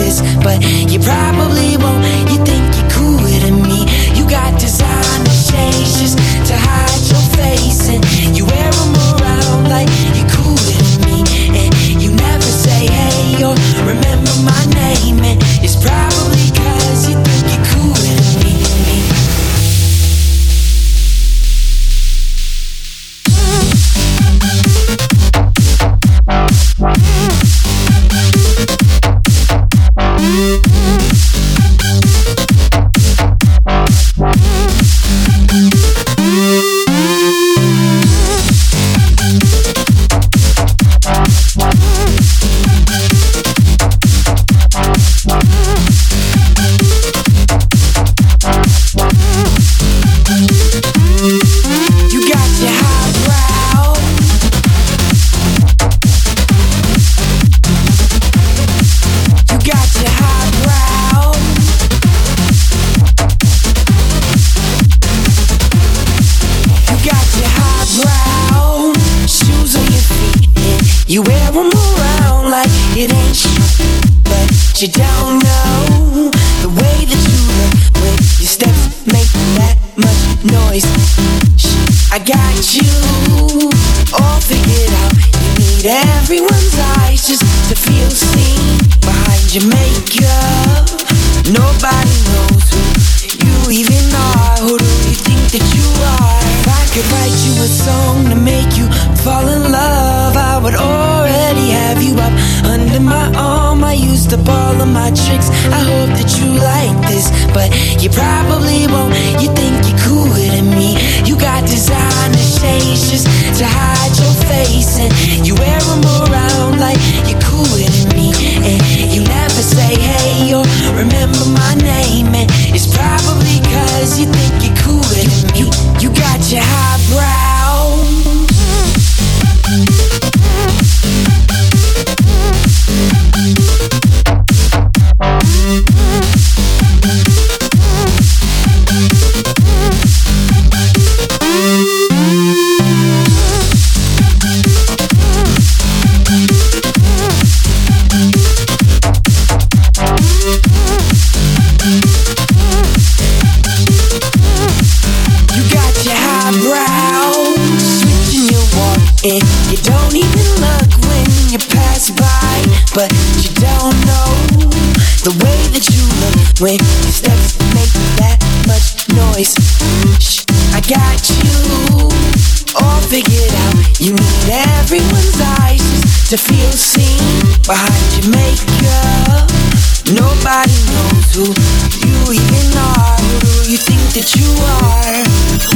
this, but you probably won't. You think you're cooler than me. You got designer shades just to hide your face, and you wear them around like you're cooler than me. And you never say hey or remember my name, and it's probably 'cause you think you're cooler than me. You wear them around like it ain't shit, but you don't know the way that you look when your steps make that much noise. I got you all figured out. You need everyone's eyes just to feel seen behind your makeup. Nobody knows who you even are. Who do you think that you are? If I could write you a song to make you fall in love, I would already have you up under my arm. I used up all of my tricks. I hope that you like this, but you probably won't. You think you're cooler than me. You got designer shades just to hide your face, and you wear them around like you're cooler than me. And you never say hey or remember my name, and it's probably 'cause you think you're cooler than me. You got your highbrow. And you don't even look when you pass by, but you don't know the way that you look when your steps make that much noise. Shh, I got you all figured out. You need everyone's eyes just to feel seen behind your makeup. Nobody knows who you even are. Who do you think that you are?